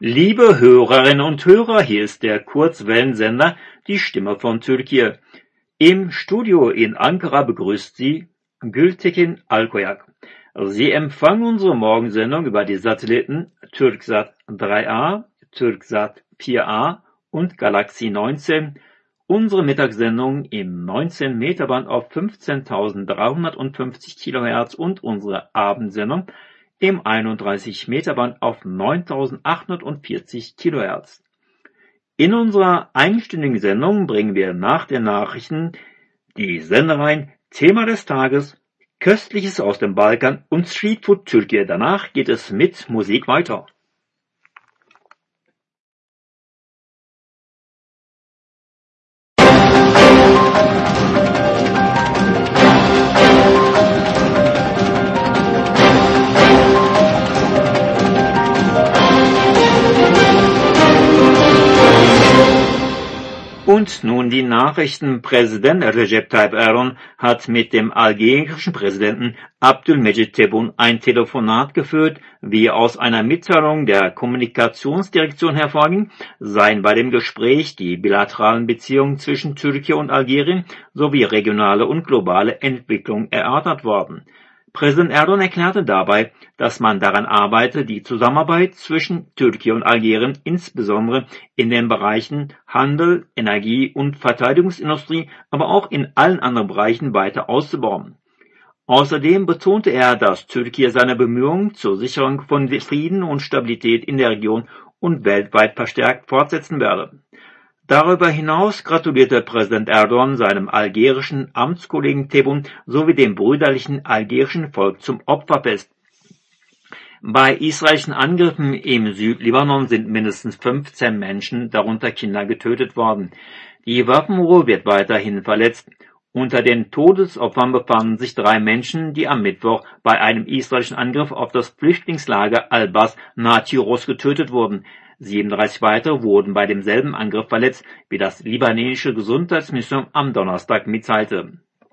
Liebe Hörerinnen und Hörer, hier ist der Kurzwellensender Die Stimme von Türkei. Im Studio in Ankara begrüßt Sie Gültekin Alkoyak. Sie empfangen unsere Morgensendung über die Satelliten Türksat 3A, Türksat 4A und Galaxy 19. Unsere Mittagssendung im 19 Meter Band auf 15.350 Kilohertz und unsere Abendsendung im 31 Meter Band auf 9.840 Kilohertz. In unserer einstündigen Sendung bringen wir nach den Nachrichten die Sendereihen Thema des Tages, Köstliches aus dem Balkan und Streetfood Türkei. Danach geht es mit Musik weiter. Und nun die Nachrichten. Präsident Recep Tayyip Erdogan hat mit dem algerischen Präsidenten Abdülmecit Tebboune ein Telefonat geführt. Wie aus einer Mitteilung der Kommunikationsdirektion hervorging, seien bei dem Gespräch die bilateralen Beziehungen zwischen Türkei und Algerien sowie regionale und globale Entwicklung erörtert worden. Präsident Erdogan erklärte dabei, dass man daran arbeite, die Zusammenarbeit zwischen Türkei und Algerien insbesondere in den Bereichen Handel, Energie und Verteidigungsindustrie, aber auch in allen anderen Bereichen weiter auszubauen. Außerdem betonte er, dass Türkei seine Bemühungen zur Sicherung von Frieden und Stabilität in der Region und weltweit verstärkt fortsetzen werde. Darüber hinaus gratulierte Präsident Erdogan seinem algerischen Amtskollegen Tebboune sowie dem brüderlichen algerischen Volk zum Opferfest. Bei israelischen Angriffen im Südlibanon sind mindestens 15 Menschen, darunter Kinder, getötet worden. Die Waffenruhe wird weiterhin verletzt. Unter den Todesopfern befanden sich 3 Menschen, die am Mittwoch bei einem israelischen Angriff auf das Flüchtlingslager Al-Bas nahe Tyros getötet wurden. 37 weitere wurden bei demselben Angriff verletzt, wie das libanesische Gesundheitsministerium am Donnerstag mitteilte.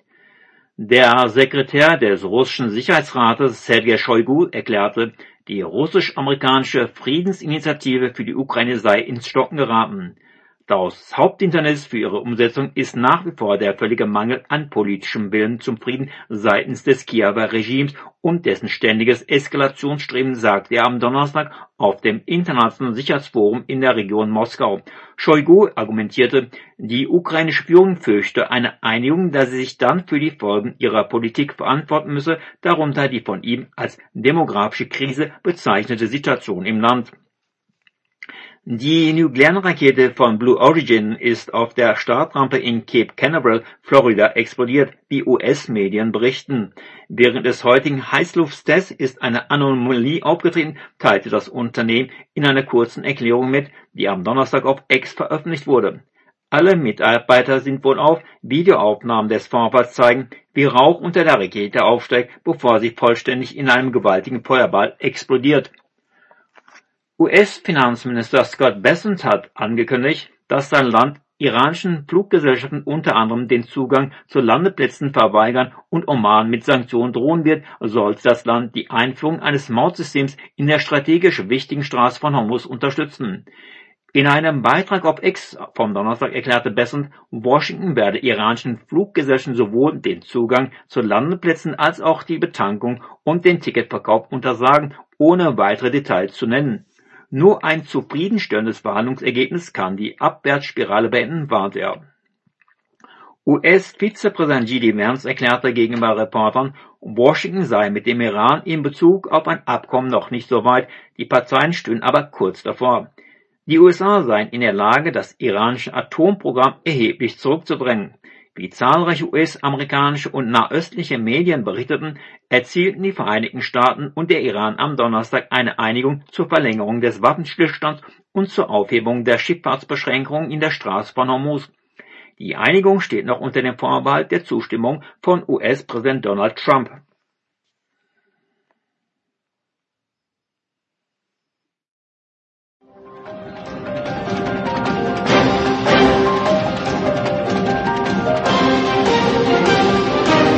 Der Sekretär des russischen Sicherheitsrates Sergei Shoigu erklärte, die russisch-amerikanische Friedensinitiative für die Ukraine sei ins Stocken geraten. Das Haupthindernis für ihre Umsetzung ist nach wie vor der völlige Mangel an politischem Willen zum Frieden seitens des Kiewer Regimes und dessen ständiges Eskalationsstreben, sagte er am Donnerstag auf dem Internationalen Sicherheitsforum in der Region Moskau. Shoigu argumentierte, die ukrainische Führung fürchte eine Einigung, da sie sich dann für die Folgen ihrer Politik verantworten müsse, darunter die von ihm als demografische Krise bezeichnete Situation im Land. Die nukleare Rakete von Blue Origin ist auf der Startrampe in Cape Canaveral, Florida, explodiert, wie US-Medien berichten. Während des heutigen Heißlufttests ist eine Anomalie aufgetreten, teilte das Unternehmen in einer kurzen Erklärung mit, die am Donnerstag auf X veröffentlicht wurde. Alle Mitarbeiter sind wohlauf. Videoaufnahmen des Vorfalls zeigen, wie Rauch unter der Rakete aufsteigt, bevor sie vollständig in einem gewaltigen Feuerball explodiert. US-Finanzminister Scott Bessent hat angekündigt, dass sein Land iranischen Fluggesellschaften unter anderem den Zugang zu Landeplätzen verweigern und Oman mit Sanktionen drohen wird, sollte das Land die Einführung eines Mautsystems in der strategisch wichtigen Straße von Hormuz unterstützen. In einem Beitrag auf X vom Donnerstag erklärte Bessent, Washington werde iranischen Fluggesellschaften sowohl den Zugang zu Landeplätzen als auch die Betankung und den Ticketverkauf untersagen, ohne weitere Details zu nennen. Nur ein zufriedenstellendes Verhandlungsergebnis kann die Abwärtsspirale beenden, warnte er. US-Vizepräsident J.D. Vance erklärte gegenüber Reportern, Washington sei mit dem Iran in Bezug auf ein Abkommen noch nicht so weit, die Parteien stünden aber kurz davor. Die USA seien in der Lage, das iranische Atomprogramm erheblich zurückzudrängen. Wie zahlreiche US-amerikanische und nahöstliche Medien berichteten, erzielten die Vereinigten Staaten und der Iran am Donnerstag eine Einigung zur Verlängerung des Waffenstillstands und zur Aufhebung der Schifffahrtsbeschränkungen in der Straße von Hormuz. Die Einigung steht noch unter dem Vorbehalt der Zustimmung von US-Präsident Donald Trump.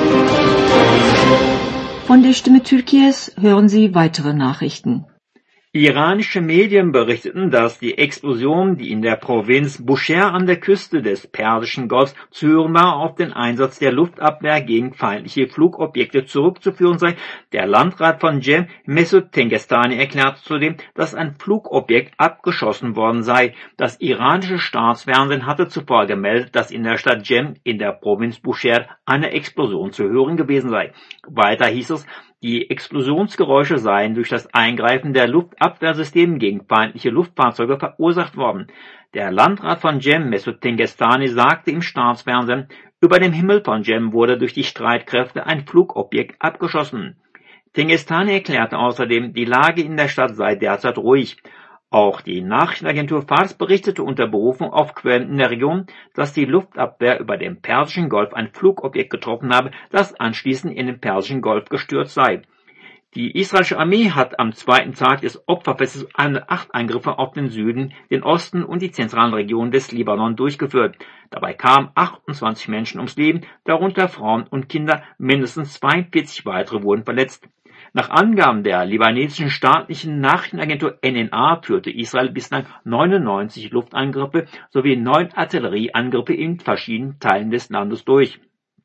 Von der Stimme Türkies hören Sie weitere Nachrichten. Iranische Medien berichteten, dass die Explosion, die in der Provinz Bushehr an der Küste des Persischen Golfs zu hören war, auf den Einsatz der Luftabwehr gegen feindliche Flugobjekte zurückzuführen sei. Der Landrat von Cem, Mesut Tengestani, erklärte zudem, dass ein Flugobjekt abgeschossen worden sei. Das iranische Staatsfernsehen hatte zuvor gemeldet, dass in der Stadt Cem in der Provinz Bushehr eine Explosion zu hören gewesen sei. Weiter hieß es, die Explosionsgeräusche seien durch das Eingreifen der Luftabwehrsysteme gegen feindliche Luftfahrzeuge verursacht worden. Der Landrat von Cem, Mesut Tengestani, sagte im Staatsfernsehen, über dem Himmel von Cem wurde durch die Streitkräfte ein Flugobjekt abgeschossen. Tengestani erklärte außerdem, die Lage in der Stadt sei derzeit ruhig. Auch die Nachrichtenagentur Fars berichtete unter Berufung auf Quellen in der Region, dass die Luftabwehr über dem Persischen Golf ein Flugobjekt getroffen habe, das anschließend in den Persischen Golf gestürzt sei. Die israelische Armee hat am zweiten Tag des Opferfestes 8 Angriffe auf den Süden, den Osten und die zentralen Regionen des Libanon durchgeführt. Dabei kamen 28 Menschen ums Leben, darunter Frauen und Kinder, mindestens 42 weitere wurden verletzt. Nach Angaben der libanesischen staatlichen Nachrichtenagentur NNA führte Israel bislang 99 Luftangriffe sowie 9 Artillerieangriffe in verschiedenen Teilen des Landes durch.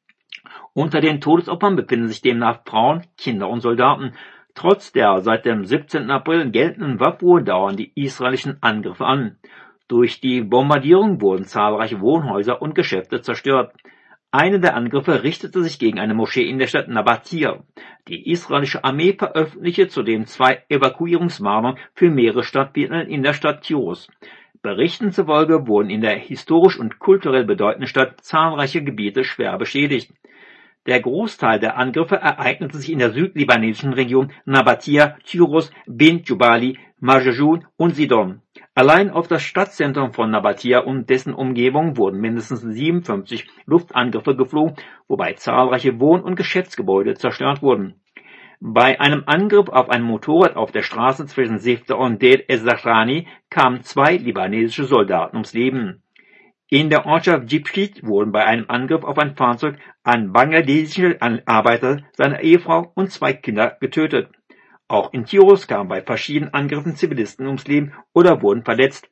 Unter den Todesopfern befinden sich demnach Frauen, Kinder und Soldaten. Trotz der seit dem 17. April geltenden Waffenruhe dauern die israelischen Angriffe an. Durch die Bombardierung wurden zahlreiche Wohnhäuser und Geschäfte zerstört. Einer der Angriffe richtete sich gegen eine Moschee in der Stadt Nabatia. Die israelische Armee veröffentlichte zudem 2 Evakuierungswarnungen für mehrere Stadtviertel in der Stadt Tyros. Berichten zufolge wurden in der historisch und kulturell bedeutenden Stadt zahlreiche Gebiete schwer beschädigt. Der Großteil der Angriffe ereignete sich in der südlibanesischen Region Nabatia, Tyros, Bint Jubali, Marjajun und Sidon. Allein auf das Stadtzentrum von Nabatia und dessen Umgebung wurden mindestens 57 Luftangriffe geflogen, wobei zahlreiche Wohn- und Geschäftsgebäude zerstört wurden. Bei einem Angriff auf ein Motorrad auf der Straße zwischen Sifta und Deir ez-Zahrani kamen 2 libanesische Soldaten ums Leben. In der Ortschaft Jibshit wurden bei einem Angriff auf ein Fahrzeug ein bangladesischer Arbeiter, seine Ehefrau und 2 Kinder getötet. Auch in Tyros kamen bei verschiedenen Angriffen Zivilisten ums Leben oder wurden verletzt.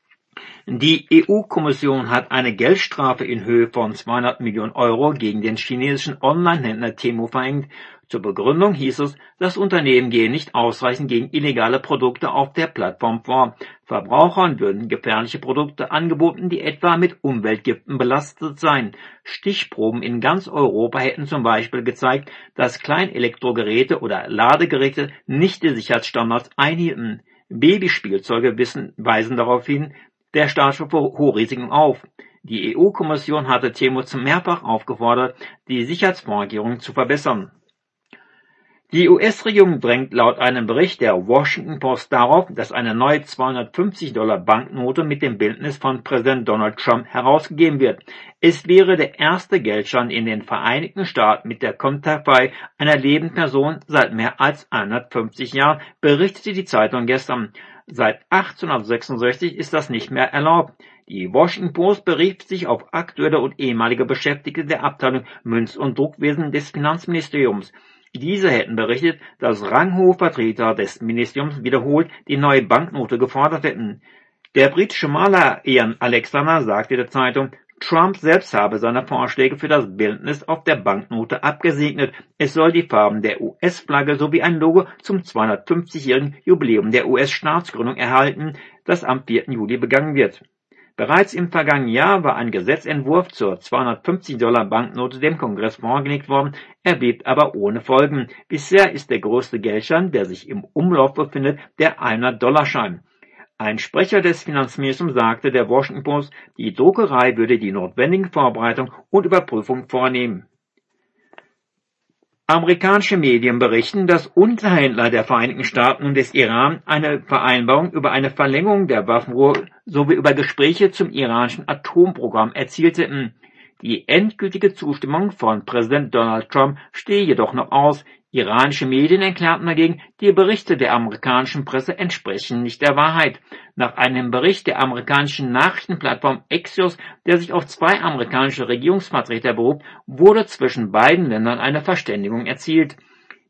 Die EU-Kommission hat eine Geldstrafe in Höhe von 200 Millionen Euro gegen den chinesischen Online-Händler Temu verhängt. Zur Begründung hieß es, das Unternehmen gehe nicht ausreichend gegen illegale Produkte auf der Plattform vor. Verbrauchern würden gefährliche Produkte angeboten, die etwa mit Umweltgiften belastet seien. Stichproben in ganz Europa hätten zum Beispiel gezeigt, dass Kleinelektrogeräte oder Ladegeräte nicht die Sicherheitsstandards einhielten. Babyspielzeuge weisen darauf hin, der Staat schuf hohe Risiken auf. Die EU-Kommission hatte Temu mehrfach aufgefordert, die Sicherheitsvorkehrungen zu verbessern. Die US-Regierung drängt laut einem Bericht der Washington Post darauf, dass eine neue $250-Banknote mit dem Bildnis von Präsident Donald Trump herausgegeben wird. Es wäre der erste Geldschein in den Vereinigten Staaten mit der Konterfei einer lebenden Person seit mehr als 150 Jahren, berichtete die Zeitung gestern. Seit 1866 ist das nicht mehr erlaubt. Die Washington Post berief sich auf aktuelle und ehemalige Beschäftigte der Abteilung Münz- und Druckwesen des Finanzministeriums. Diese hätten berichtet, dass ranghohe Vertreter des Ministeriums wiederholt die neue Banknote gefordert hätten. Der britische Maler Ian Alexander sagte der Zeitung, Trump selbst habe seine Vorschläge für das Bildnis auf der Banknote abgesegnet. Es soll die Farben der US-Flagge sowie ein Logo zum 250-jährigen Jubiläum der US-Staatsgründung erhalten, das am 4. Juli begangen wird. Bereits im vergangenen Jahr war ein Gesetzentwurf zur $250-Banknote dem Kongress vorgelegt worden, er blieb aber ohne Folgen. Bisher ist der größte Geldschein, der sich im Umlauf befindet, der $100-Schein. Ein Sprecher des Finanzministeriums sagte der Washington Post, die Druckerei würde die notwendigen Vorbereitungen und Überprüfungen vornehmen. Amerikanische Medien berichten, dass Unterhändler der Vereinigten Staaten und des Iran eine Vereinbarung über eine Verlängerung der Waffenruhe sowie über Gespräche zum iranischen Atomprogramm erzielt hätten. Die endgültige Zustimmung von Präsident Donald Trump stehe jedoch noch aus. Iranische Medien erklärten dagegen, die Berichte der amerikanischen Presse entsprechen nicht der Wahrheit. Nach einem Bericht der amerikanischen Nachrichtenplattform Axios, der sich auf 2 amerikanische Regierungsvertreter beruft, wurde zwischen beiden Ländern eine Verständigung erzielt.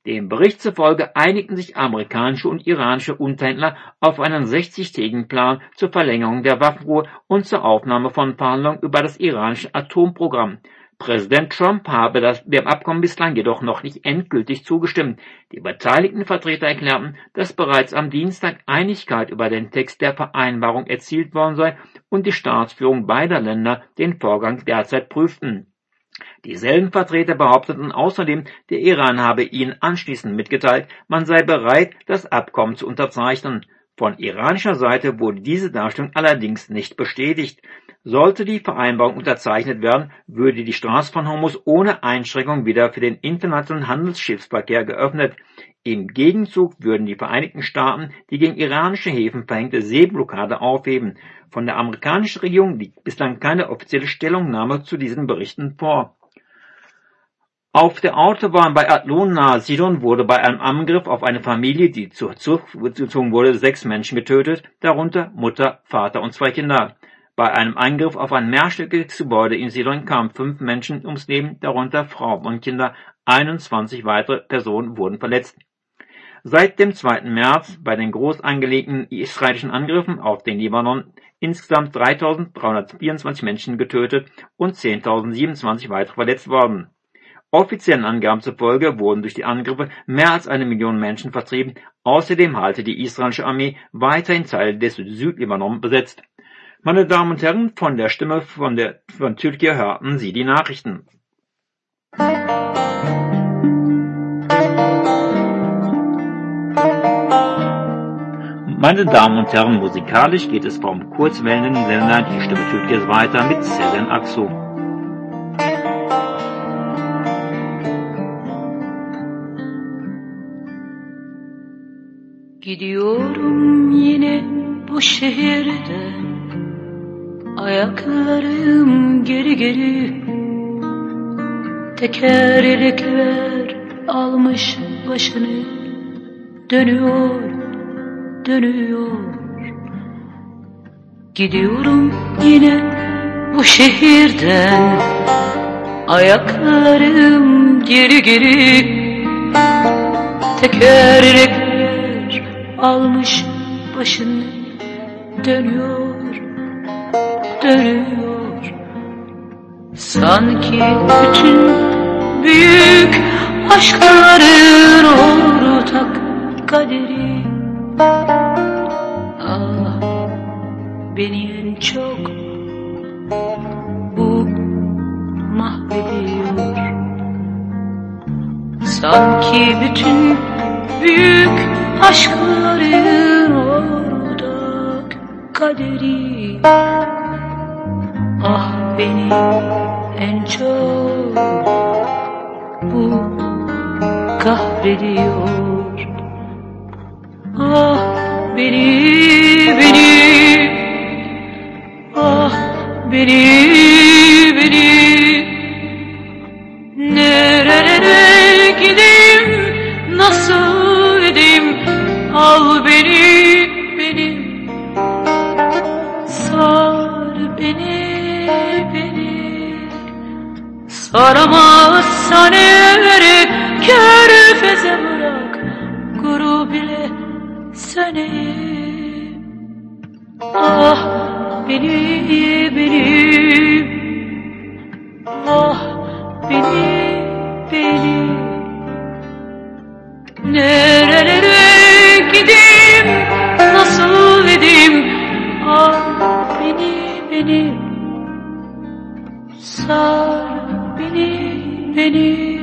Dem Bericht zufolge einigten sich amerikanische und iranische Unterhändler auf einen 60-tägigen Plan zur Verlängerung der Waffenruhe und zur Aufnahme von Verhandlungen über das iranische Atomprogramm. Präsident Trump habe dem Abkommen bislang jedoch noch nicht endgültig zugestimmt. Die beteiligten Vertreter erklärten, dass bereits am Dienstag Einigkeit über den Text der Vereinbarung erzielt worden sei und die Staatsführung beider Länder den Vorgang derzeit prüften. Dieselben Vertreter behaupteten außerdem, der Iran habe ihnen anschließend mitgeteilt, man sei bereit, das Abkommen zu unterzeichnen. Von iranischer Seite wurde diese Darstellung allerdings nicht bestätigt. Sollte die Vereinbarung unterzeichnet werden, würde die Straße von Hormuz ohne Einschränkung wieder für den internationalen Handelsschiffsverkehr geöffnet. Im Gegenzug würden die Vereinigten Staaten die gegen iranische Häfen verhängte Seeblockade aufheben. Von der amerikanischen Regierung liegt bislang keine offizielle Stellungnahme zu diesen Berichten vor. Auf der Autobahn bei Adlon nahe Sidon wurde bei einem Angriff auf eine Familie, die zur Zucht gezwungen wurde, 6 Menschen getötet, darunter Mutter, Vater und 2 Kinder. Bei einem Angriff auf ein mehrstöckiges Gebäude in Sidon kamen 5 Menschen ums Leben, darunter Frauen und Kinder. 21 weitere Personen wurden verletzt. Seit dem 2. März bei den groß angelegten israelischen Angriffen auf den Libanon insgesamt 3.324 Menschen getötet und 10.027 weitere verletzt worden. Offiziellen Angaben zufolge wurden durch die Angriffe mehr als 1 Million Menschen vertrieben. Außerdem halte die israelische Armee weiterhin Teile des Südlibanon besetzt. Meine Damen und Herren, von der Stimme von Türkei hörten Sie die Nachrichten. Meine Damen und Herren, musikalisch geht es vom Kurzwellensender Die Stimme Türkiye's weiter mit Sezen Aksu. Gidiyorum yine bu şehirde, ayaklarım geri geri, tekerlekler almış başını, dönüyor, dönüyor. Gidiyorum yine bu şehirden, ayaklarım geri geri, tekerlekler almış başını, dönüyor, dönüyor. Sanki bütün büyük aşkların ortak kaderi. Ah, beni en çok bu mahvediyor. Sanki bütün büyük aşkların ortak kaderi. Ah, beni en çok bu kahrediyor. Ah, beni, ah, beni. Nerelere gideyim, nasıl edeyim? Al beni, sar beni, saramazsan eğer körfeze bırak, kuru bile seni. Ah, beni, ah, beni. Nerelere gideyim, nasıl edeyim? Al beni, sar beni.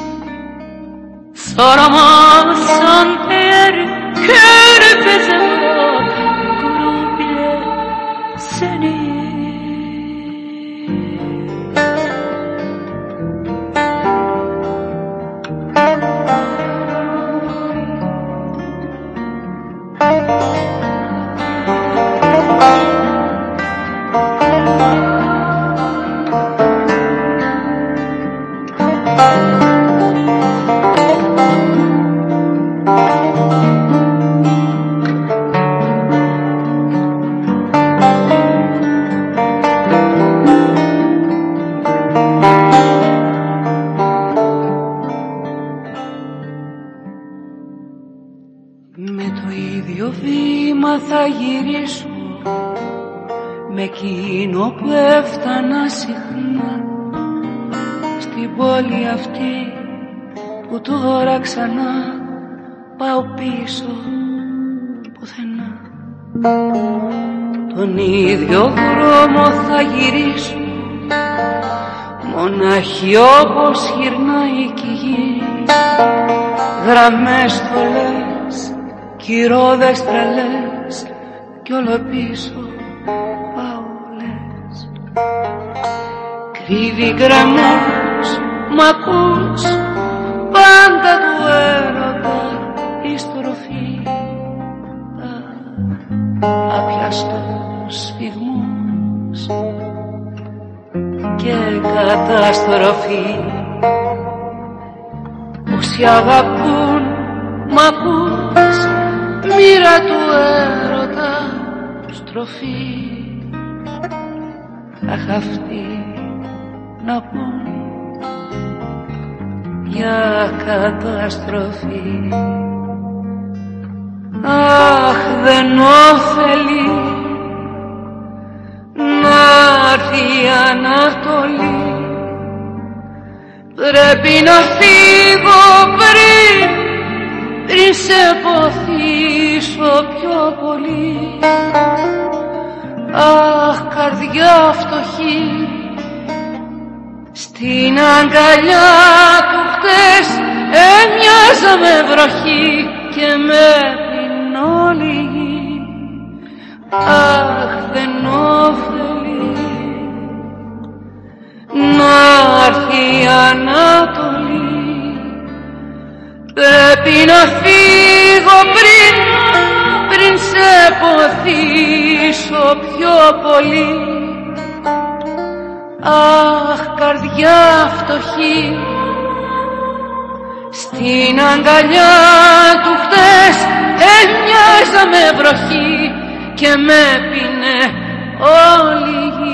Saramazsan eğer körfeze bırak, kuru bile seni. με εκείνο που έφτανα συχνά στην πόλη αυτή που τώρα ξανά πάω πίσω πουθενά. Τον ίδιο δρόμο θα γυρίσω, μοναχή όπως γυρνάει κι η γη, γραμμές θολές, κυρόδες τρελές κι όλο πίσω πάω λες. Κρύβει γραμμές μ' ακούς, πάντα του έρωτα η στροφή, απιαστός σφιγμούς και καταστροφή. Όσοι αγαπούν μ' ακούς, μοίρα του έρωτα στροφή, αχ αυτοί να πούν για καταστροφή. Αχ δεν όφελει να έρθει η Ανατολή, πρέπει να φύγω πριν σε ποθήσω πιο πολύ. Αχ καρδιά φτωχή, στην αγκαλιά του χτες έμοιαζα με βροχή και με πινόλη γη. Αχ δεν όφελει να έρθει η Ανατολή, πρέπει να φύγω πριν σε ποθήσω πιο πολύ. Αχ καρδιά φτωχή, στην αγκαλιά του χτες έμοιαζα με βροχή και με πίνε όλη η γη.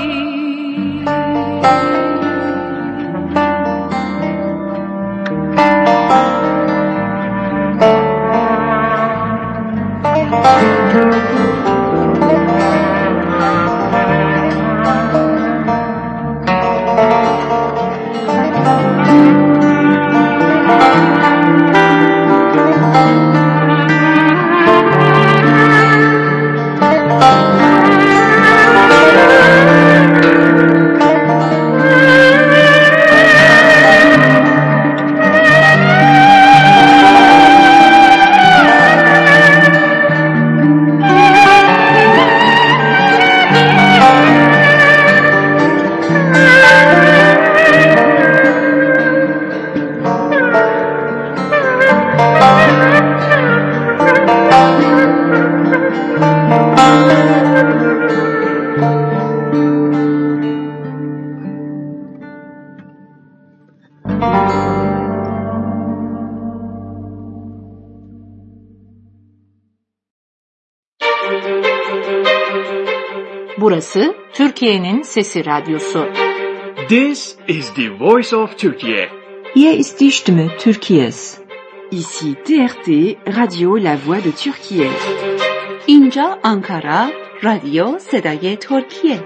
Burası Türkiye'nin Sesi Radyosu. This is the voice of Turkey. Hier ist die Stimme Türkiye's. Ici TRT, Radio La Voix de Türkiye. اینجا Ankara, Radio صدای ترکیه.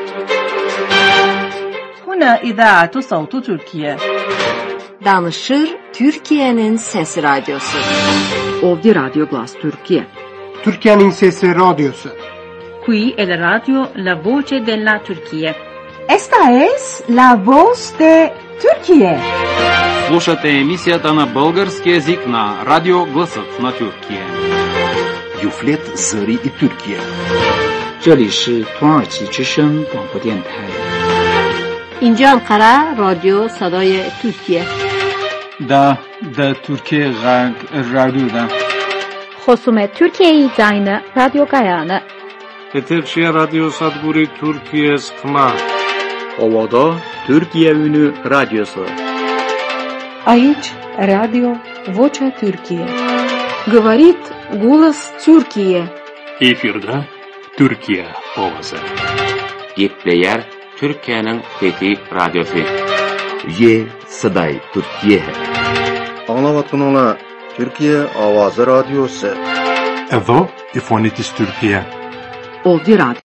هنا إذاعة صوت تركيا. Danışır Türkiye'nin Sesi Radyosu. Ovdje Radio Glas Türkiye. Türkiye'nin Sesi Radyosu. Qui è la radio La Voce della Turchia. Esta es La Voz de Turquía. Слушате емисията на български език на Радио Гласът на Тюркия. Юфлет Зări и Türkiye. 这里是土耳其之声广播电台。 اینجا Ankara, رادیو صدای ترکیه. Da Türkiye radyoda. خصوم ترکیه زاین رادیو گایانه. Eterçi Radyo Sadburi Türkiye Sıkma. Ovada Türkiye Ünü Radyosu. Aici Radio Vocea Türkiye. Говорит голос Türkiye. Efirde Türkiye ovası. Gepleyer Türkiye'nin Fethi Radyosu. Ye Saday Türkiye. Anlavatınla Türkiye Avazı Radyosu. Evo İfonitis Türkiye. Ovdje Radio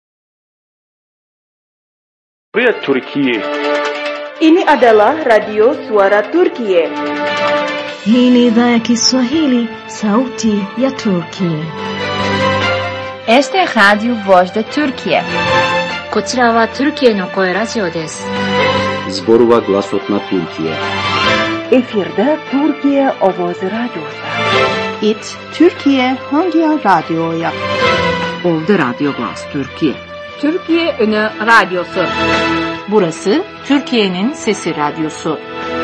Turkiye. Ini adalah Radio Suara Turkiye. Hii ni idhaa ya Kiswahili, sauti ya Turkiye. Este es Radio Voz de Turkiye. こちらはトルキエの声ラジオです。 Zborova Glasot na Türkiye. Efirde Türkiye Ovozi Radyosu. It Türkiye Hangi Radyo'ya? Oldu Radyo Glas Türkiye. Türkiye Ünü Radyosu. Burası Türkiye'nin Sesi Radyosu.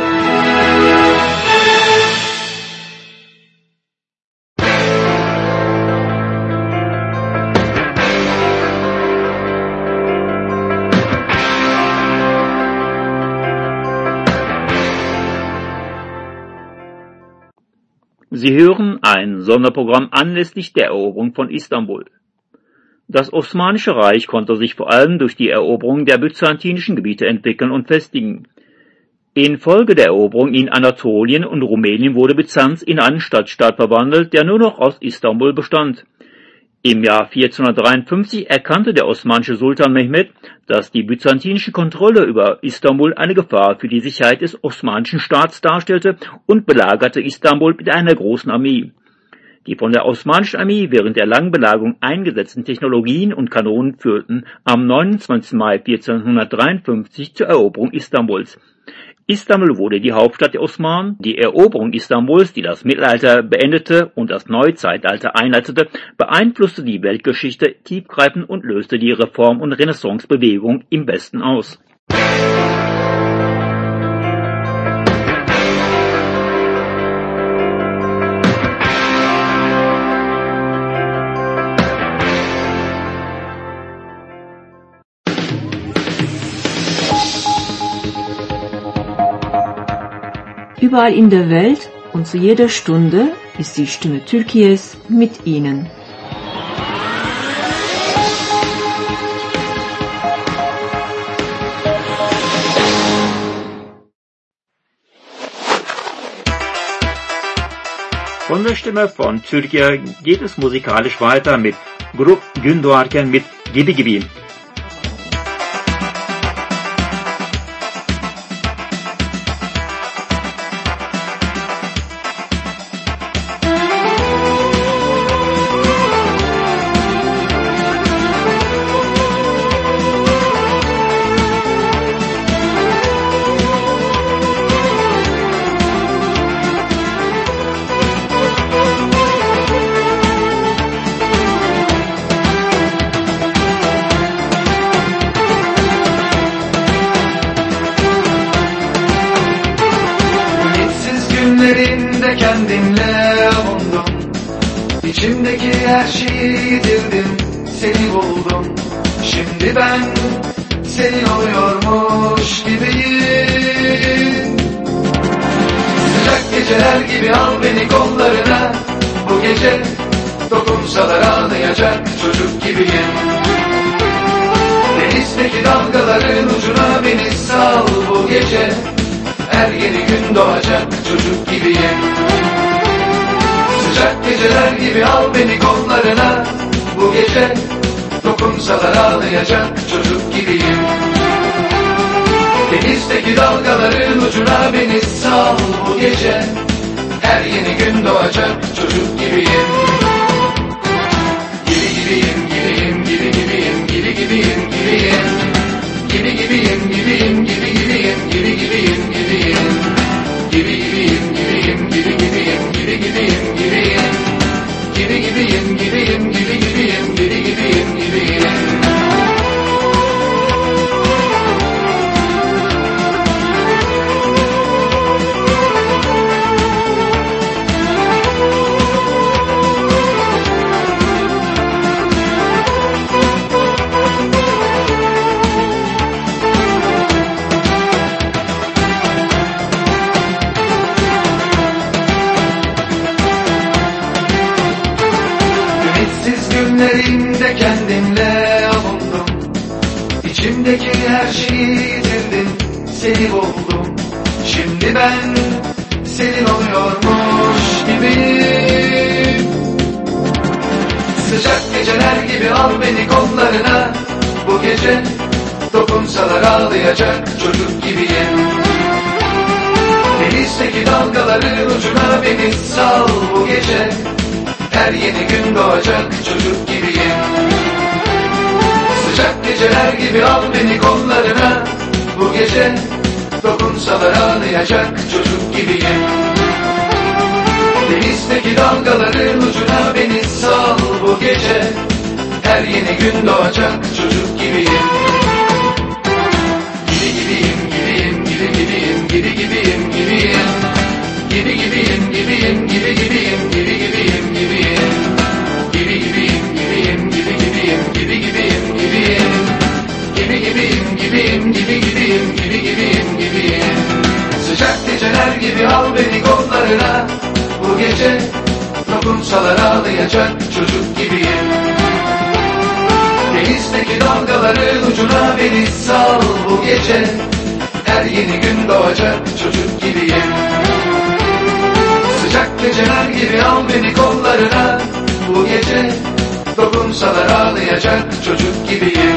Sie hören ein Sonderprogramm anlässlich der Eroberung von Istanbul. Das Osmanische Reich konnte sich vor allem durch die Eroberung der byzantinischen Gebiete entwickeln und festigen. Infolge der Eroberung in Anatolien und Rumänien wurde Byzanz in einen Stadtstaat verwandelt, der nur noch aus Istanbul bestand. Im Jahr 1453 erkannte der osmanische Sultan Mehmed, dass die byzantinische Kontrolle über Istanbul eine Gefahr für die Sicherheit des osmanischen Staats darstellte und belagerte Istanbul mit einer großen Armee. Die von der osmanischen Armee während der langen Belagerung eingesetzten Technologien und Kanonen führten am 29. Mai 1453 zur Eroberung Istanbuls. Istanbul wurde die Hauptstadt der Osmanen. Die Eroberung Istanbuls, die das Mittelalter beendete und das Neuzeitalter einleitete, beeinflusste die Weltgeschichte tiefgreifend und löste die Reform- und Renaissancebewegung im Westen aus. Überall in der Welt und zu jeder Stunde ist die Stimme Türkiye's mit Ihnen. Von der Stimme von Türkiye geht es musikalisch weiter mit Grup Gün Doğarken mit Gibi Gibi. Günlerinde kendimle avundum. İçimdeki her şeyi yitirdim, seni buldum. Şimdi ben senin oluyormuş gibiyim. Sıcak geceler gibi al beni kollarına. Bu gece dokunsalar ağlayacak çocuk gibiyim. Denizdeki dalgaların ucuna beni sal bu gece. Her yeni gün doğacak çocuk gibiyim. Sıcak geceler gibi al beni kollarına. Bu gece dokunsalar ağlayacak çocuk gibiyim. Denizdeki dalgaların ucuna beni sal bu gece. Her yeni gün doğacak çocuk gibiyim. Gibi gibiyim, gibiyim, gibi gibiyim, gibi gibiyim, gibiyim. Gibi gibiyim, gibiyim, gibi gibiyim, gibi gibiyim, gibiyim. Gibi gibiyim, gibiyim, gibi gibiyim, gibi gibiyim, gibiyim. Gibi gibiyim, gibiyim, gibi gibiyim, gibi gibiyim, gibiyim. Günlerimde kendimle avundum. İçimdeki her şeyi yitirdim, seni buldum. Şimdi ben senin oluyormuş gibiyim. Sıcak geceler gibi al beni kollarına. Bu gece dokunsa Dokunsalar ağlayacak çocuk gibiyim. Denizdeki dalgaların ucuna beni sal bu gece. Her yeni gün doğacak çocuk gibiyim. Sıcak geceler gibi al beni kollarına bu gece. Dokunsalar ağlayacak çocuk gibiyim. Denizdeki dalgaların ucuna beni sal bu gece. Her yeni gün doğacak çocuk gibiyim. Gibi gibiyim, gibiyim, gibi gibiyim, gibi gibiyim, gibiyim. Gibi gibiyim, gibiyim, gibi gibiyim, gibi gibiyim, gibiyim. Gibi gibiyim, gibiyim, gibi gibiyim, gibi gibiyim, gibiyim. Gibi gibiyim, gibiyim, gibi gibiyim, gibi gibiyim, gibiyim. Sıcak geceler gibi al beni kollarına bu gece. Dokunsalar ağlayacak çocuk gibiyim. Denizdeki dalgaların ucuna beni sal bu gece. Her yeni gün doğacak çocuk gibiyim. Sıcak geceler gibi al beni kollarına bu gece. Dokunsalar ağlayacak çocuk gibiyim.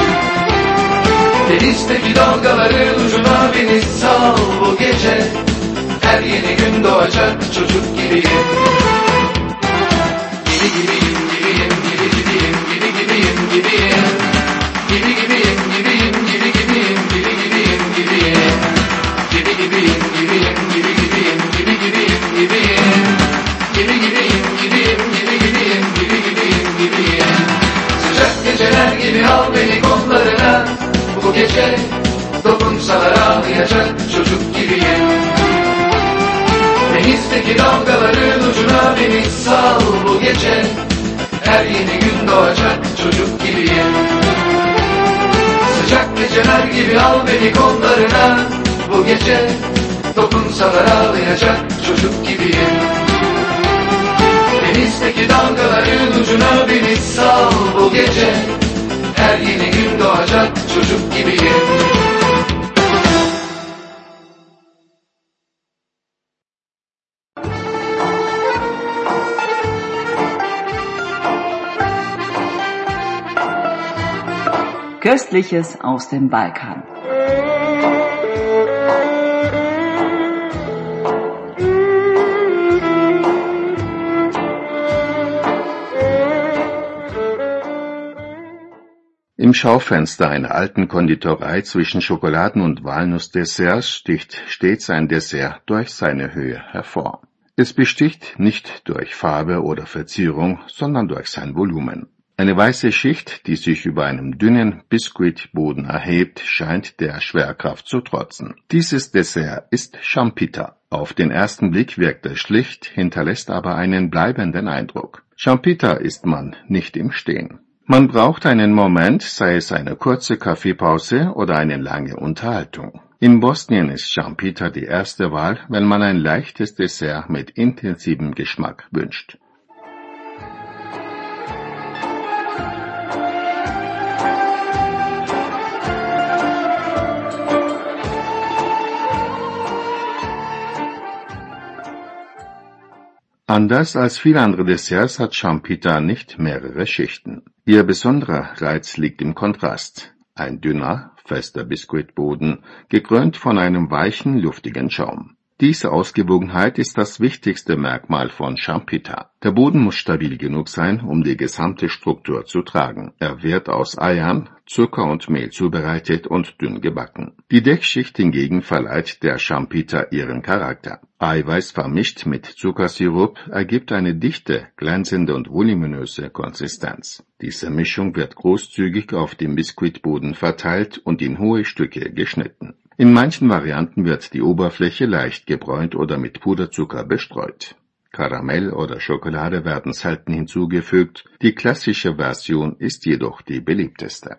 Denizdeki dalgaların ucuna beni sal bu gece. Her yeni gün doğacak çocuk gibiyim. Gibi gibiyim, gibiyim, gibi gibiyim, gibi gibiyim, gibiyim. Gibi gibiyim, gibiyim, gibi gibiyim, gibi gibiyim, gibiyim. Gibi gibiyim, gibiyim, gibi gibiyim, gibi gibiyim, gibiyim. Gibi gibiyim, gibiyim, gibi gibiyim, gibi gibiyim, gibiyim. Sıcak geceler gibi al beni kollarına bu gece. Dokunsalar ağlayacak çocuk gibiyim. Denizdeki dalgaların ucuna beni sal bu gece. Her yeni gün doğacak çocuk gibiyim. Sıcak geceler gibi al beni kollarına bu gece. Dokunsalar ağlayacak çocuk gibiyim. Denizdeki dalgaların ucuna beni sal bu gece. Her yeni gün doğacak çocuk gibiyim. Köstliches aus dem Balkan. Im Schaufenster einer alten Konditorei zwischen Schokoladen- und Walnussdesserts sticht stets ein Dessert durch seine Höhe hervor. Es besticht nicht durch Farbe oder Verzierung, sondern durch sein Volumen. Eine weiße Schicht, die sich über einem dünnen Biskuitboden erhebt, scheint der Schwerkraft zu trotzen. Dieses Dessert ist Champita. Auf den ersten Blick wirkt es schlicht, hinterlässt aber einen bleibenden Eindruck. Champita isst man nicht im Stehen. Man braucht einen Moment, sei es eine kurze Kaffeepause oder eine lange Unterhaltung. In Bosnien ist Champita die erste Wahl, wenn man ein leichtes Dessert mit intensivem Geschmack wünscht. Anders als viele andere Desserts hat Champita nicht mehrere Schichten. Ihr besonderer Reiz liegt im Kontrast. Ein dünner, fester Biskuitboden, gekrönt von einem weichen, luftigen Schaum. Diese Ausgewogenheit ist das wichtigste Merkmal von Champita. Der Boden muss stabil genug sein, um die gesamte Struktur zu tragen. Er wird aus Eiern, Zucker und Mehl zubereitet und dünn gebacken. Die Deckschicht hingegen verleiht der Champita ihren Charakter. Eiweiß vermischt mit Zuckersirup ergibt eine dichte, glänzende und voluminöse Konsistenz. Diese Mischung wird großzügig auf dem Biskuitboden verteilt und in hohe Stücke geschnitten. In manchen Varianten wird die Oberfläche leicht gebräunt oder mit Puderzucker bestreut. Karamell oder Schokolade werden selten hinzugefügt, die klassische Version ist jedoch die beliebteste.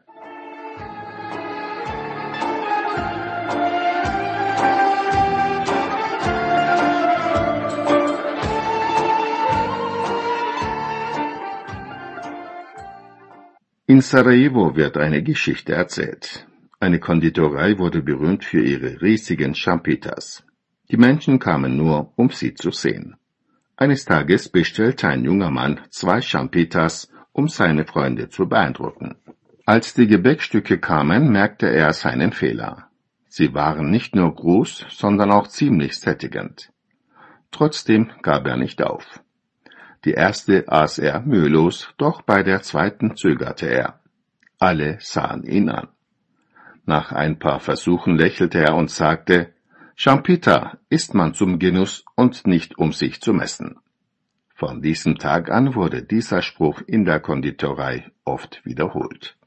In Sarajevo wird eine Geschichte erzählt. Eine Konditorei wurde berühmt für ihre riesigen Champitas. Die Menschen kamen nur, um sie zu sehen. Eines Tages bestellte ein junger Mann 2 Champitas, um seine Freunde zu beeindrucken. Als die Gebäckstücke kamen, merkte er seinen Fehler. Sie waren nicht nur groß, sondern auch ziemlich sättigend. Trotzdem gab er nicht auf. Die erste aß er mühelos, doch bei der zweiten zögerte er. Alle sahen ihn an. Nach ein paar Versuchen lächelte er und sagte, »Champita isst man zum Genuss und nicht um sich zu messen.« Von diesem Tag an wurde dieser Spruch in der Konditorei oft wiederholt.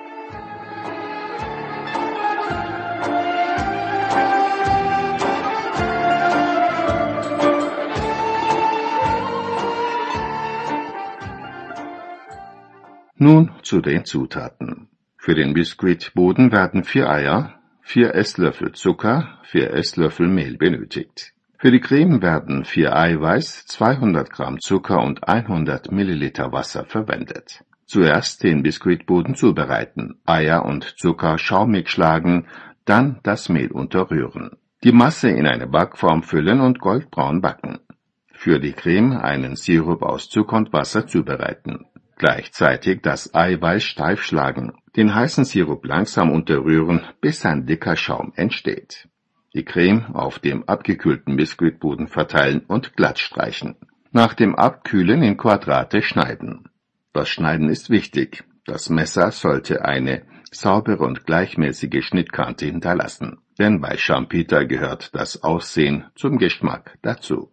Nun zu den Zutaten. Für den Biskuitboden werden 4 Eier, 4 Esslöffel Zucker, 4 Esslöffel Mehl benötigt. Für die Creme werden 4 Eiweiß, 200 Gramm Zucker und 100 Milliliter Wasser verwendet. Zuerst den Biskuitboden zubereiten, Eier und Zucker schaumig schlagen, dann das Mehl unterrühren. Die Masse in eine Backform füllen und goldbraun backen. Für die Creme einen Sirup aus Zucker und Wasser zubereiten. Gleichzeitig das Eiweiß steif schlagen, den heißen Sirup langsam unterrühren, bis ein dicker Schaum entsteht. Die Creme auf dem abgekühlten Biskuitboden verteilen und glatt streichen. Nach dem Abkühlen in Quadrate schneiden. Das Schneiden ist wichtig. Das Messer sollte eine saubere und gleichmäßige Schnittkante hinterlassen, denn bei Champita gehört das Aussehen zum Geschmack dazu.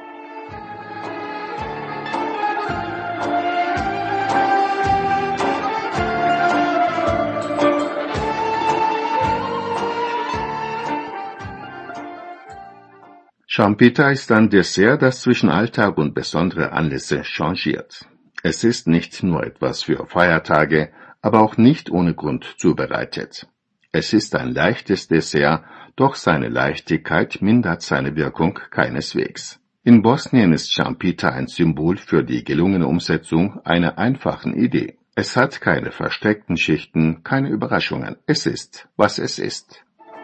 Champita ist ein Dessert, das zwischen Alltag und besondere Anlässe changiert. Es ist nicht nur etwas für Feiertage, aber auch nicht ohne Grund zubereitet. Es ist ein leichtes Dessert, doch seine Leichtigkeit mindert seine Wirkung keineswegs. In Bosnien ist Champita ein Symbol für die gelungene Umsetzung einer einfachen Idee. Es hat keine versteckten Schichten, keine Überraschungen. Es ist, was es ist.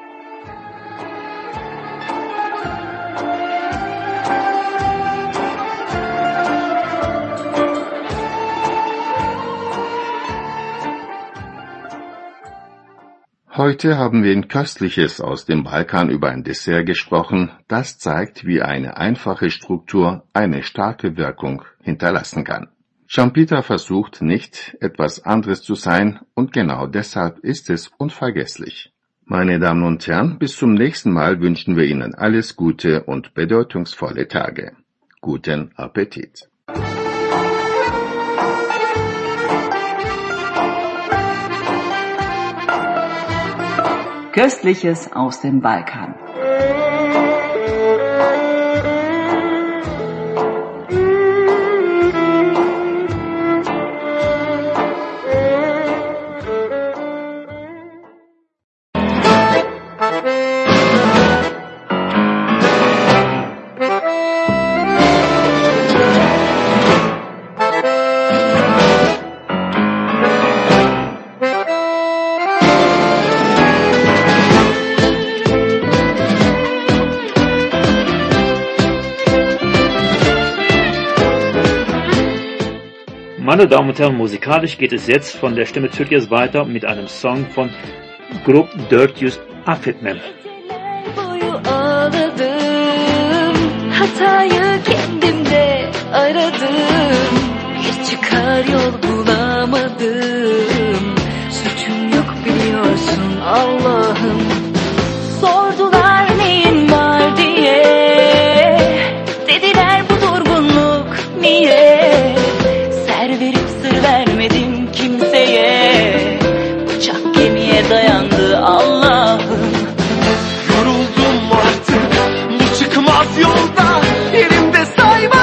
Heute haben wir in Köstliches aus dem Balkan über ein Dessert gesprochen, das zeigt, wie eine einfache Struktur eine starke Wirkung hinterlassen kann. Champita versucht nicht, etwas anderes zu sein, und genau deshalb ist es unvergesslich. Meine Damen und Herren, bis zum nächsten Mal wünschen wir Ihnen alles Gute und bedeutungsvolle Tage. Guten Appetit! Köstliches aus dem Balkan. Meine Damen und Herren, musikalisch geht es jetzt von der Stimme Türkiye's weiter mit einem Song von Grup 400 Affetmem. Hatayı kendimde aradım, bir çıkar yol bulamadım. Suçum yok biliyorsun Allah'ım. Sordular neyin var diye, dediler bu durgunluk niye? Verip sır vermedim kimseye, bıçak gemiye dayandı Allah'ım. Yoruldum artık bu çıkmaz yolda, elimde sayma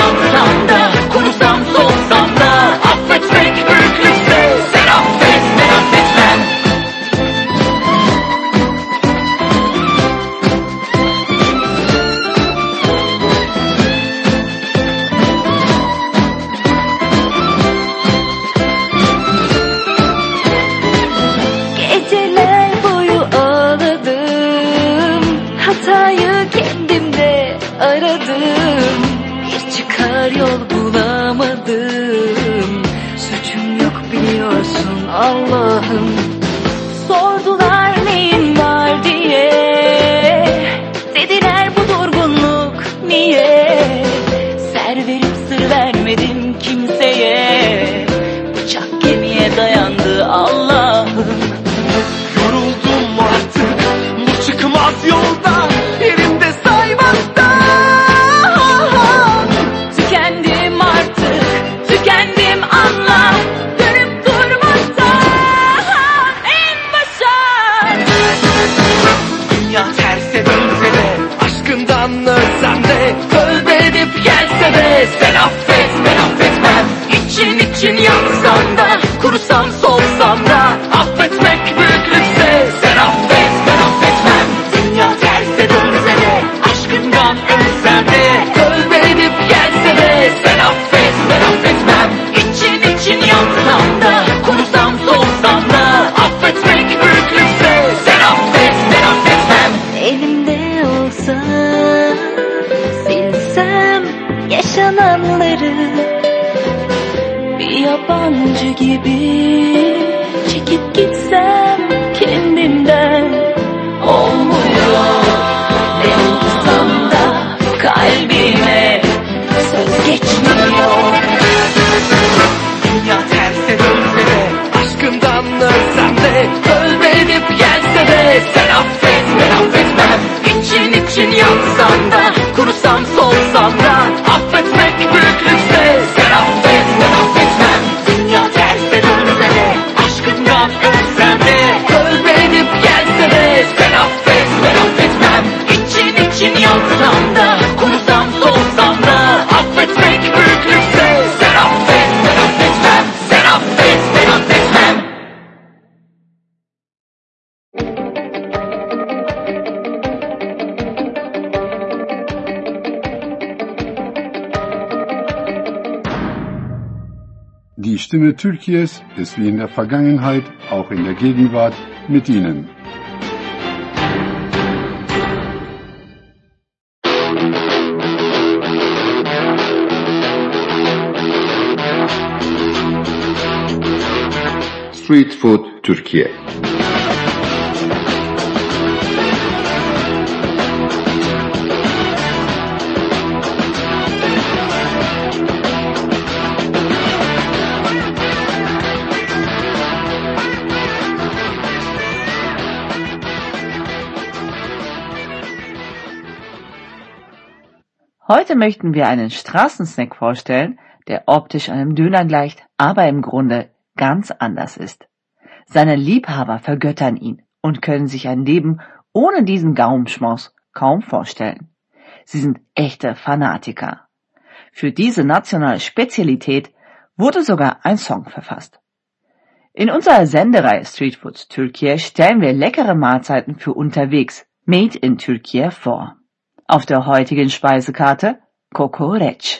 yansam da, kurusam solsam da, affetmek büyüklükse, sen affet, ben affetmem. Geceler boyu ağladım, hatayı kendimde aradım, bir çıkar yol bulamadım. Suçum yok biliyorsun Allah'ım. Sordular neyin var diye, dediler bu durgunluk niye? Ser verip sır vermedim kimseye, bıçak kemiğe dayandı Allah'ım. Yoruldum artık bu çıkmaz yoldan, elimde saymaktan. Tükendim artık, tükendim anla, dönüp durmaktan en başa. Dünya terse dönse de, aşkından ölsem de, tövbe edip gelse de, sen affet, ben affetmem. İçin için yansam da, kurusam solsam da, affetmek büyüklükse, sen affet, ben affetmem. Dünya terse dönse de, aşkından ölsem de, tövbe edip gelse de, sen affet, ben affetmem. İçin için yansam da, Kurusam solsam da, affetmek büyüklükse, sen affet, ben affetmem. elimde olsa silsem yaşananları, bir yabancı gibi çekip gitsem kendimden. Olmuyor ne olsam da kalbime söz geçmiyor. Dünya terse dönse de, aşkından ölsem de, tövbe edip gelse de, sen affet, ben affetmem. İçin yansam da, Kurusam solsam da, affetmek büyüklükse, sen affet, ben affetmem. Dünya terse dönse de, aşkından ölsem de, tövbe edip gelse de, sen affet, ben affetmem. için yansam da, Kurusam solsam da, affetmek büyüklükse, sen affet, ben affetmem. Sen affet, ben affetmem. Die Stimme Türkies ist wie in der Vergangenheit auch in der Gegenwart mit Ihnen. Street Food Türkiye. Heute möchten wir einen Straßensnack vorstellen, der optisch einem Döner gleicht, aber im Grunde ganz anders ist. Seine Liebhaber vergöttern ihn und können sich ein Leben ohne diesen Gaumenschmaus kaum vorstellen. Sie sind echte Fanatiker. Für diese nationale Spezialität wurde sogar ein Song verfasst. In unserer Sendereihe Street Food Türkiye stellen wir leckere Mahlzeiten für unterwegs, made in Türkiye vor. Auf der heutigen Speisekarte Kokoreç.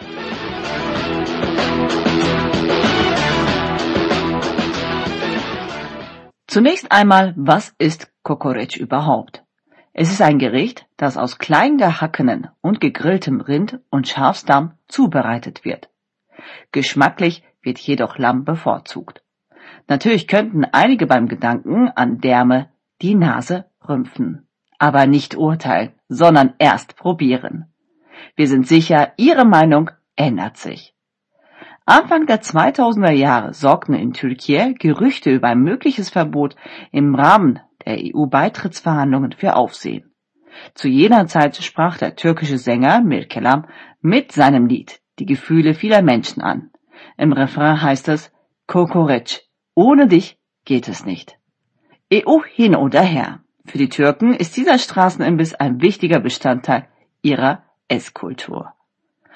Zunächst einmal, was ist Kokoreç überhaupt? Es ist ein Gericht, das aus klein gehackenen und gegrilltem Rind und Schafsdarm zubereitet wird. Geschmacklich wird jedoch Lamm bevorzugt. Natürlich könnten einige beim Gedanken an Därme die Nase rümpfen. Aber nicht urteilen, sondern erst probieren. Wir sind sicher, Ihre Meinung ändert sich. Anfang der 2000er Jahre sorgten in Türkiye Gerüchte über ein mögliches Verbot im Rahmen der EU-Beitrittsverhandlungen für Aufsehen. Zu jener Zeit sprach der türkische Sänger Mirkelam mit seinem Lied die Gefühle vieler Menschen an. Im Refrain heißt es: Kokoreç, ohne dich geht es nicht. EU hin oder her. Für die Türken ist dieser Straßenimbiss ein wichtiger Bestandteil ihrer Esskultur.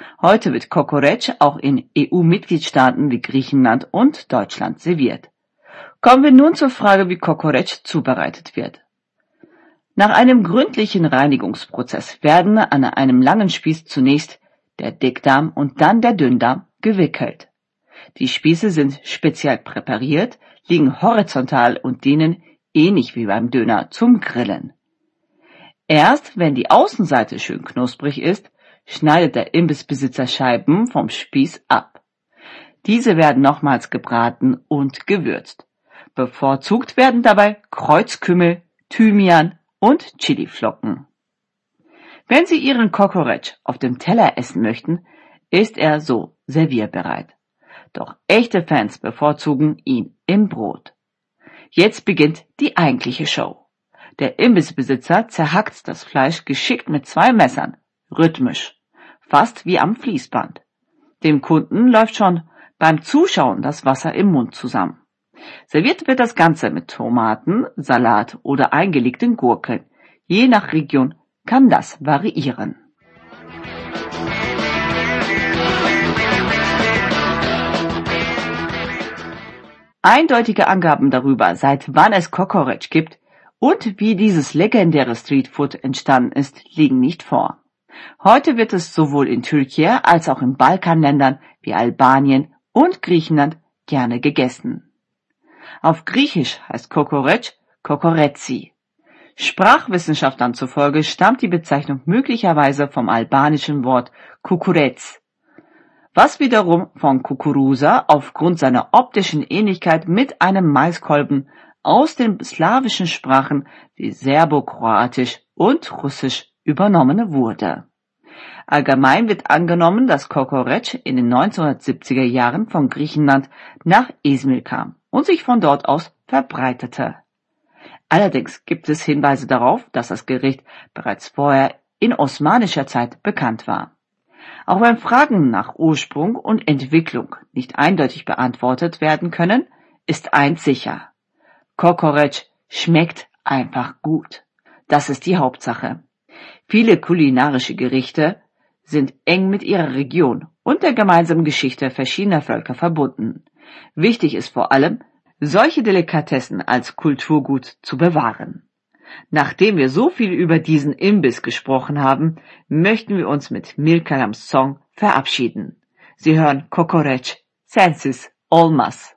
Heute wird Kokoreç auch in EU-Mitgliedstaaten wie Griechenland und Deutschland serviert. Kommen wir nun zur Frage, wie Kokoreç zubereitet wird. Nach einem gründlichen Reinigungsprozess werden an einem langen Spieß zunächst der Dickdarm und dann der Dünndarm gewickelt. Die Spieße sind speziell präpariert, liegen horizontal und dienen, ähnlich wie beim Döner, zum Grillen. Erst wenn die Außenseite schön knusprig ist, schneidet der Imbissbesitzer Scheiben vom Spieß ab. Diese werden nochmals gebraten und gewürzt. Bevorzugt werden dabei Kreuzkümmel, Thymian und Chiliflocken. Wenn Sie Ihren Kokoreç auf dem Teller essen möchten, ist er so servierbereit. Doch echte Fans bevorzugen ihn im Brot. Jetzt beginnt die eigentliche Show. Der Imbissbesitzer zerhackt das Fleisch geschickt mit 2 Messern, rhythmisch, fast wie am Fließband. Dem Kunden läuft schon beim Zuschauen das Wasser im Mund zusammen. Serviert wird das Ganze mit Tomaten, Salat oder eingelegten Gurken. Je nach Region kann das variieren. Eindeutige Angaben darüber, seit wann es Kokoreç gibt und wie dieses legendäre Streetfood entstanden ist, liegen nicht vor. Heute wird es sowohl in Türkei als auch in Balkanländern wie Albanien und Griechenland gerne gegessen. Auf Griechisch heißt Kokoreç Kokoretsi. Sprachwissenschaftlern zufolge stammt die Bezeichnung möglicherweise vom albanischen Wort Kukurec, was wiederum von Kukuruza aufgrund seiner optischen Ähnlichkeit mit einem Maiskolben aus den slawischen Sprachen wie Serbokroatisch und Russisch übernommen wurde. Allgemein wird angenommen, dass Kokoreç in den 1970er Jahren von Griechenland nach Izmir kam und sich von dort aus verbreitete. Allerdings gibt es Hinweise darauf, dass das Gericht bereits vorher in osmanischer Zeit bekannt war. Auch wenn Fragen nach Ursprung und Entwicklung nicht eindeutig beantwortet werden können, ist eins sicher: Kokoreç schmeckt einfach gut. Das ist die Hauptsache. Viele kulinarische Gerichte sind eng mit ihrer Region und der gemeinsamen Geschichte verschiedener Völker verbunden. Wichtig ist vor allem, solche Delikatessen als Kulturgut zu bewahren. Nachdem wir so viel über diesen Imbiss gesprochen haben, möchten wir uns mit Mirkelam's Song verabschieden. Sie hören Kokoreç, Sensiz Olmaz.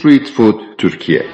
Street Food Türkiye.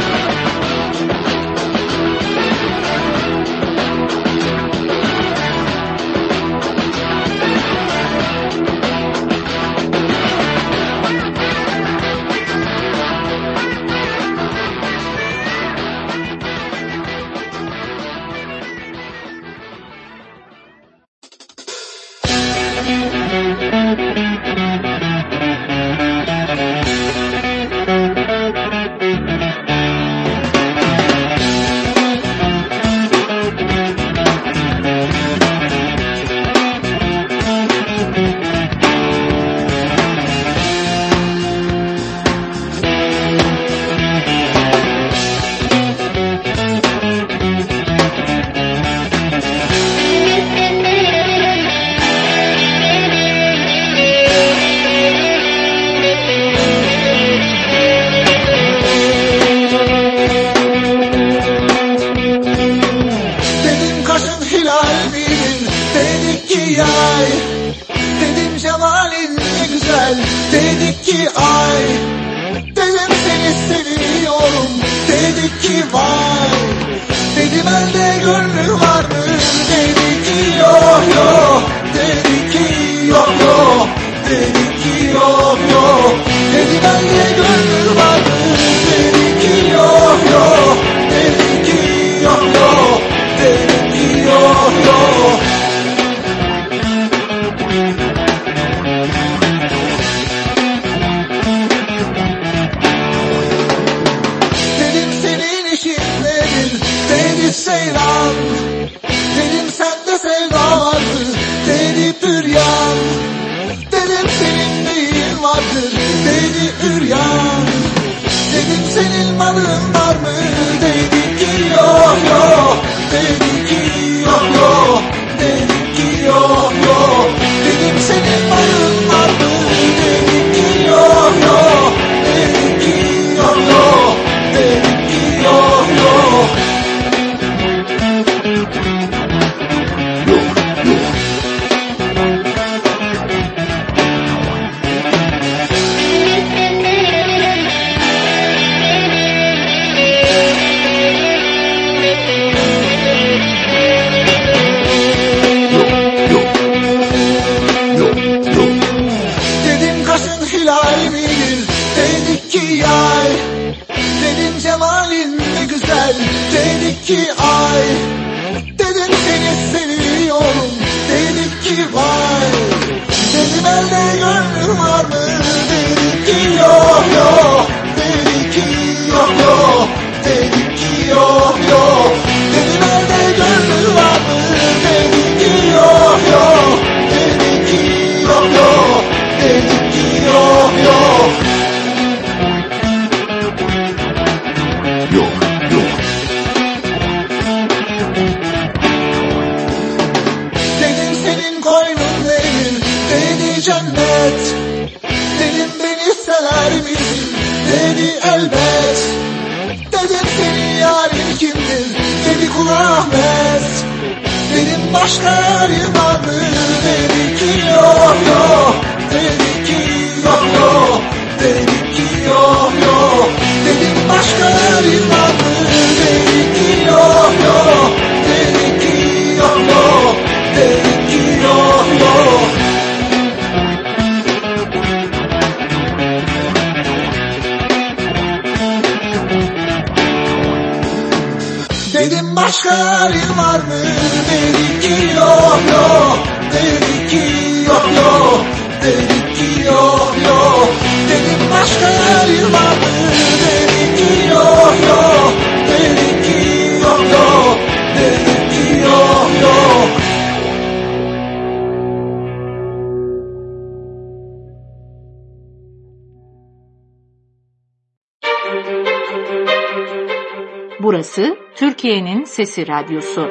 Burası Türkiye'nin Sesi Radyosu.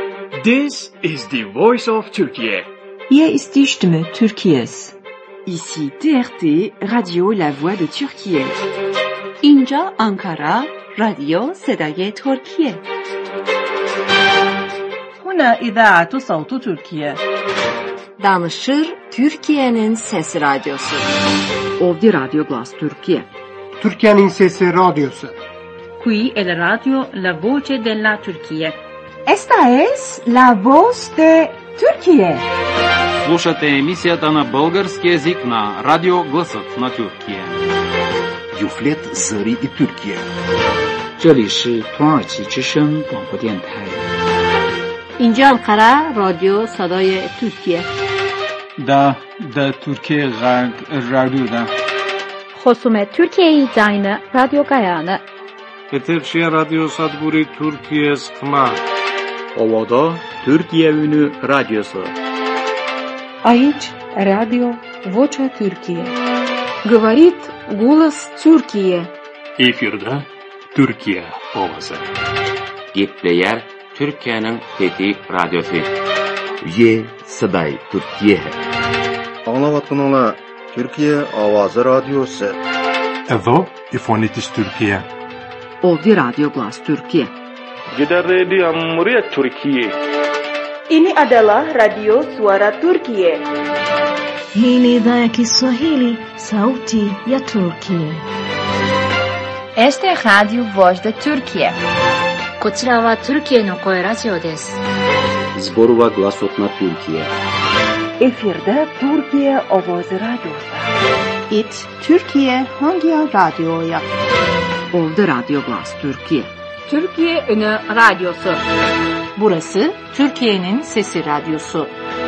This is the voice of Turkey. Hier ist die Stimme Türkiye's. Ici TRT Radio La Voix de Türkiye. اینجا آنکارا رادیو صدای ترکیه. هنا إذاعة صوت تركيا. Danışır Türkiye'nin Sesi Radyosu. Ovdje Radio Glas Türkiye. Türkiye'nin Sesi Radyosu. Qui è la radio La Voce della Turchia. Esta es la voz de Turquía. Слушате емисията на български език на Радио Гласът на Тюркия. Юфлет Зări и Türkiye. 这里是土耳其之声广播电台。 اینجا انقره رادیو صدای ترکیه. دا ترکیه رادیو. خصوم ترکیه زاین رادیو گایانه. Eterşehir Radyo Sadburi Türkiye Skma. Ovada Türkiye Ünü Radyosu. Aici Radio Vocea Türkiye. Говорит голос Türkiye. Efirde Türkiye ovası. Gepleyer Türkiye'nin Fethi Radyosu. Ye Saday Türkiye. Anlavatınıla Türkiye Avazı Radyosu. Evo İfonitis Türkiye. Ovdje Radio Glas Türkiye. Gida Radio Cumhuriyet Türkiye. Ini adalah Radio Suara Turkiye. Hii ni idhaa ya Kiswahili, sauti ya Turkiye. Este es Radio Voz de Turkiye. こちらはトルキエの声ラジオです。 Zborova Glasot na Türkiye. Efirde Türkiye Ovozi Radyosu. İt Türkiye hangi radyoya? Ovdje Radio Glas Türkiye. Türkiye Ünü Radyosu. Burası Türkiye'nin Sesi Radyosu.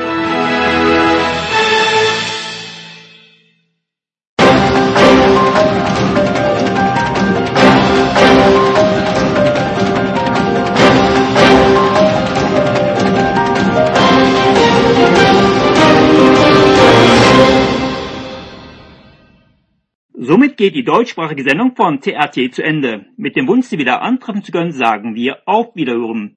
Somit geht die deutschsprachige Sendung von TRT zu Ende. Mit dem Wunsch, Sie wieder antreffen zu können, sagen wir auf Wiederhören.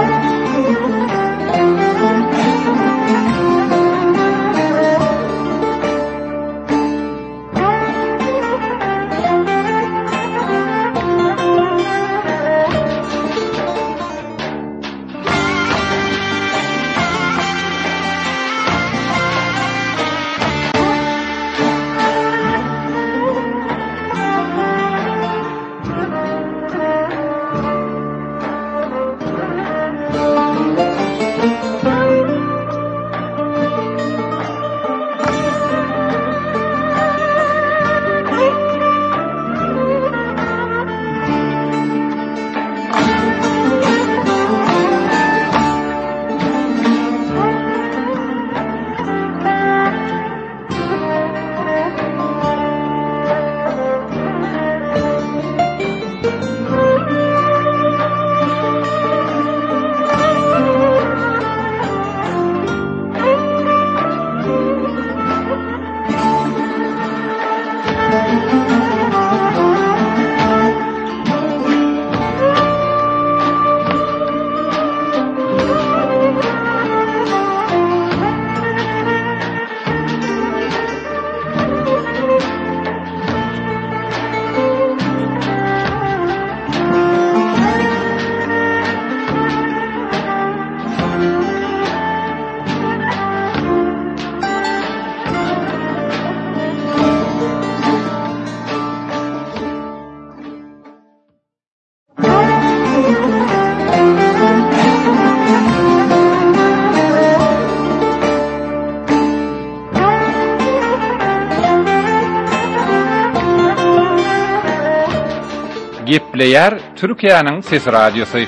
Gepleyer Türkiye'nin Sesi Radyosu.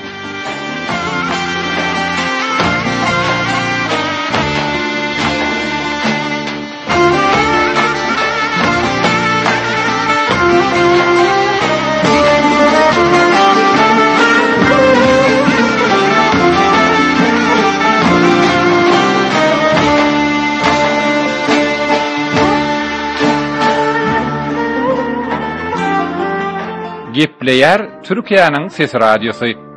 Gepleyer Türkiye'nin Sesi Radyosu.